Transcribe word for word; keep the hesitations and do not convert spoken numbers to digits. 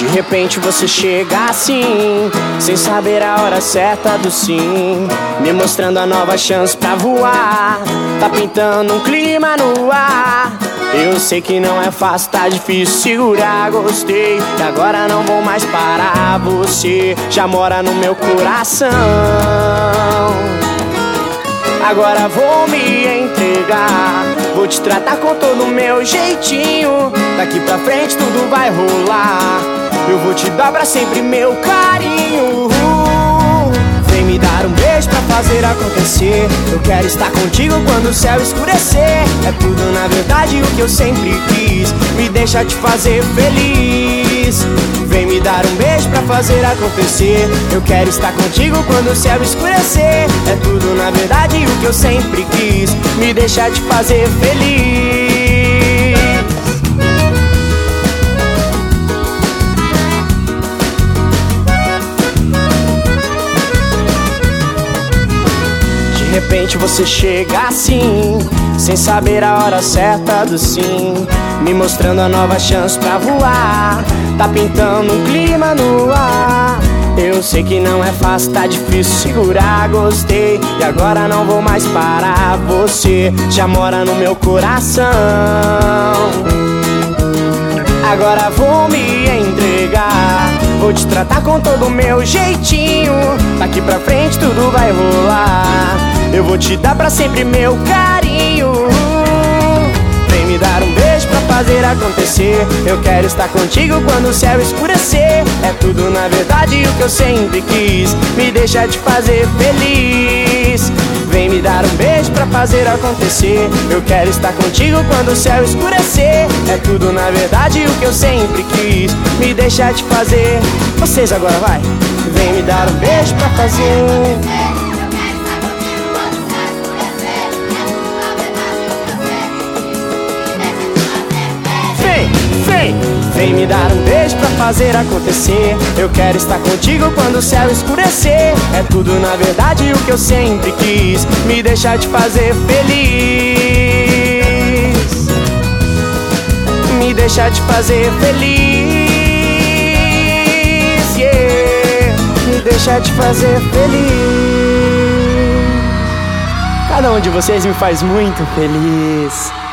De repente você chega assim, sem saber a hora certa do sim, me mostrando a nova chance pra voar. Tá pintando um clima no ar. Eu sei que não é fácil, tá difícil segurar. Gostei, e agora não vou mais parar. Você já mora no meu coração. Agora vou me entregar, vou te tratar com todo o meu jeitinho. Daqui pra frente tudo vai rolar. Eu vou te dar pra sempre meu carinho. Vem me dar um beijo pra fazer acontecer. Eu quero estar contigo quando o céu escurecer. É tudo na verdade o que eu sempre quis. Me deixa te fazer feliz. Vem me dar um beijo pra fazer acontecer. Eu quero estar contigo quando o céu escurecer. É tudo na verdade o que eu sempre quis. Me deixa te fazer feliz. De repente você chega assim, sem saber a hora certa do sim, me mostrando a nova chance pra voar. Tá pintando um clima no ar. Eu sei que não é fácil, tá difícil segurar. Gostei, e agora não vou mais parar. Você já mora no meu coração. Agora vou me entregar, vou te tratar com todo o meu jeitinho. Daqui pra frente tudo vai rolar. Eu vou te dar pra sempre meu carinho. Vem me dar um beijo pra fazer acontecer. Eu quero estar contigo quando o céu escurecer. É tudo na verdade o que eu sempre quis. Me deixa te fazer feliz. Vem me dar um beijo pra fazer acontecer. Eu quero estar contigo quando o céu escurecer. É tudo na verdade o que eu sempre quis. Me deixa te fazer. Vocês agora vai. Vem me dar um beijo pra fazer. Vem me dar um beijo pra fazer acontecer. Eu quero estar contigo quando o céu escurecer. É tudo na verdade o que eu sempre quis. Me deixa te fazer feliz. Me deixa te fazer feliz, yeah. Me deixa te fazer feliz. Cada um de vocês me faz muito feliz.